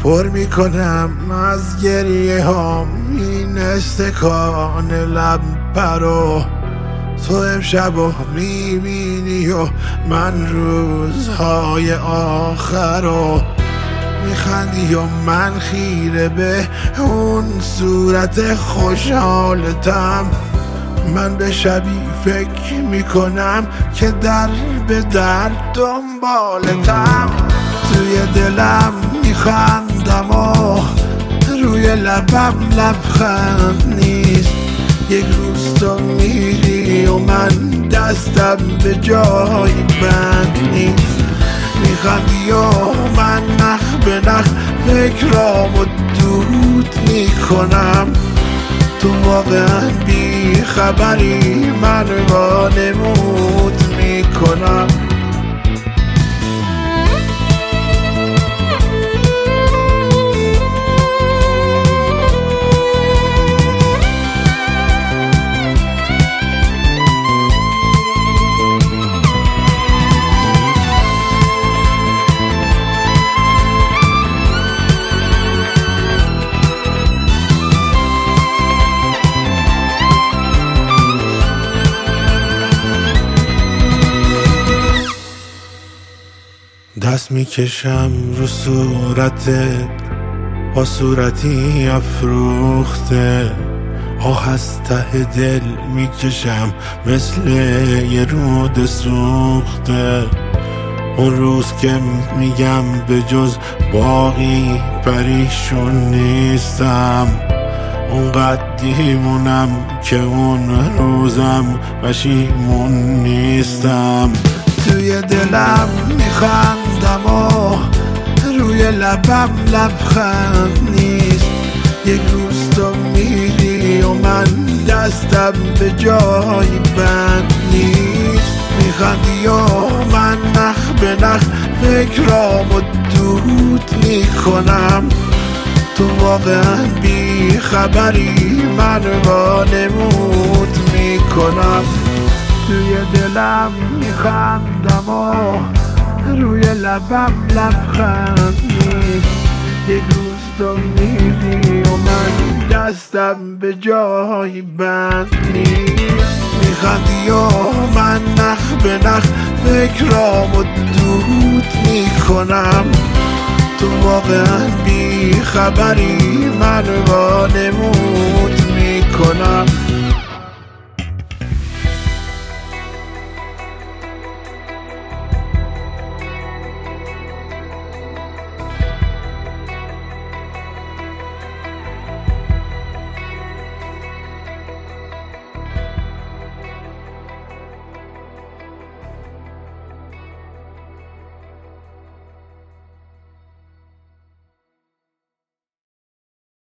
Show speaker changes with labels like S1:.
S1: پر میکنم از گریه هام این استکان لب پرو. تو امشب رو میبینی و من روزهای آخر رو میخندی و من خیره به اون صورت خوشحالتم. من به شبی فکر میکنم که در به در دنبالتم. توی دلم میخندم و روی لبم لبخند نیست. یک روز تو میری و من دستم به جای بند نیست. میخندی و من نخ به نخ فکرامو دود میکنم. تو واقعا بی خبری من وانمود میکنم. دست میکشم رو صورتت با صورتی افروخته. آه از ته دل میکشم مثل یه رود سوخته. اون روز که میگم به جز باقی پریشون نیستم. اونقدر دیوونم که اون روزم پشیمون نیستم. توی دلم میخندم و روی لبم لبخند نیست. یک روز تو میری و من دستم به جای بند نیست. میخندی و من نخ به نخ فکرامو دود میکنم. تو واقعا بی خبری من وانمود میکنم. توی دلم میخندم و روی لبم لبخند نیست. یک روز تو میری و من دستم به جای بند نیست. میخندی و من نخ به نخ فکرامو دود میکنم. تو واقعا بی خبری من وانمود میکنم.